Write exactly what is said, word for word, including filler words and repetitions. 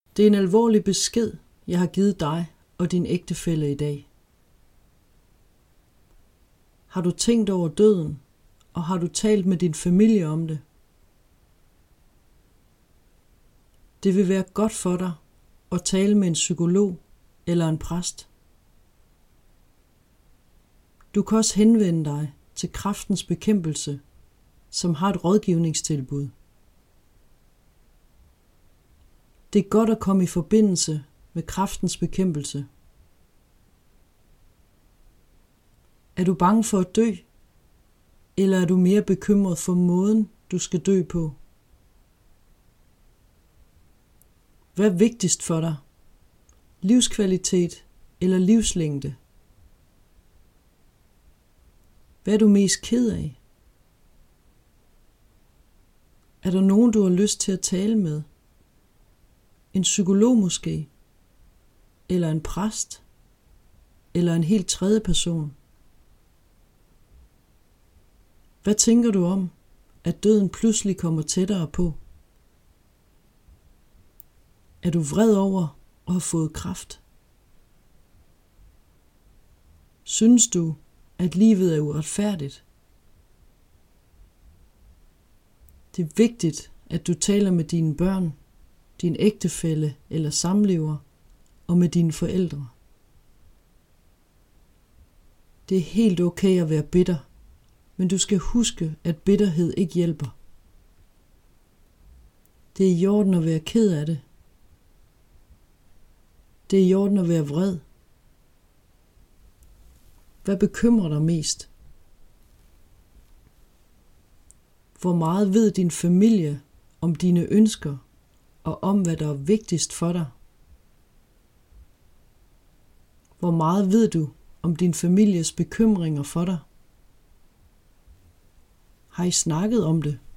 Det er en alvorlig besked, jeg har givet dig og din ægtefælle i dag. Har du tænkt over døden, og har du talt med din familie om det? Det vil være godt for dig at tale med en psykolog eller en præst. Du kan også henvende dig til Kræftens Bekæmpelse, som har et rådgivningstilbud. Det er godt at komme i forbindelse med Kræftens Bekæmpelse. Er du bange for at dø, eller er du mere bekymret for måden, du skal dø på? Hvad er vigtigst for dig? Livskvalitet eller livslængde? Hvad er du mest ked af? Er der nogen, du har lyst til at tale med? En psykolog måske? Eller en præst? Eller en helt tredje person? Hvad tænker du om, at døden pludselig kommer tættere på? Er du vred over at have fået kræft? Synes du, at livet er uretfærdigt? Det er vigtigt, at du taler med dine børn, din ægtefælle eller samlever og med dine forældre. Det er helt okay at være bitter, men du skal huske, at bitterhed ikke hjælper. Det er i orden at være ked af det. Det er i orden at være vred. Hvad bekymrer dig mest? Hvor meget ved din familie om dine ønsker og om, hvad der er vigtigst for dig? Hvor meget ved du om din families bekymringer for dig? Har I snakket om det?